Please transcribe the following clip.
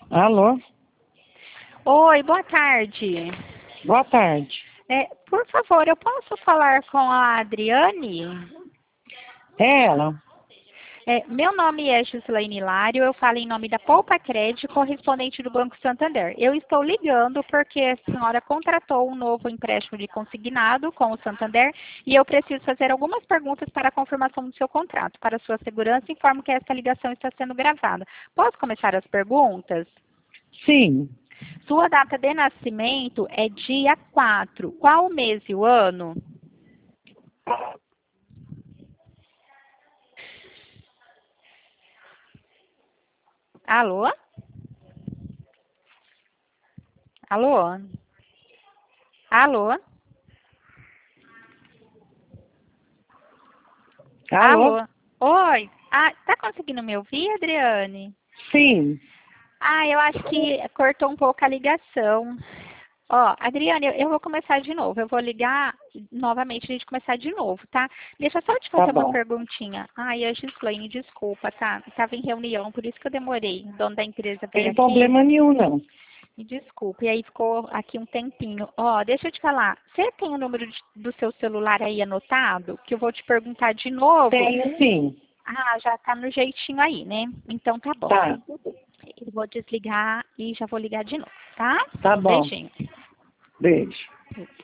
Alô? Oi, boa tarde. Boa tarde. Por favor, eu posso falar com a Adriane? É ela? Meu nome é Gislaine Hilário, eu falo em nome da Poupa Crédito, correspondente do Banco Santander. Eu estou ligando porque a senhora contratou um novo empréstimo de consignado com o Santander e eu preciso fazer algumas perguntas para a confirmação do seu contrato. Para sua segurança, informo que esta ligação está sendo gravada. Posso começar as perguntas? Sim. Sua data de nascimento é dia 4. Qual o mês e o ano? Alô? Alô? Alô? Alô? Alô? Oi? Tá conseguindo me ouvir, Adriane? Sim. Eu acho que cortou um pouco a ligação. Ó, Adriane, eu vou começar de novo. Eu vou ligar novamente, a gente começar de novo, tá? Deixa eu só te Tá fazer uma bom. perguntinha. A Gislaine, desculpa, tá? Estava em reunião, por isso que eu demorei. O dono da empresa Não veio tem aqui. problema nenhum, não. Me desculpe, e aí ficou aqui um tempinho. Ó, deixa eu te falar. Você tem o número do seu celular aí anotado? Que eu vou te perguntar de novo. Tenho sim. Já tá no jeitinho aí, né? Então tá bom. Tá. Eu vou desligar e já vou ligar de novo, tá? Tá bom. Beijinho. Beijo.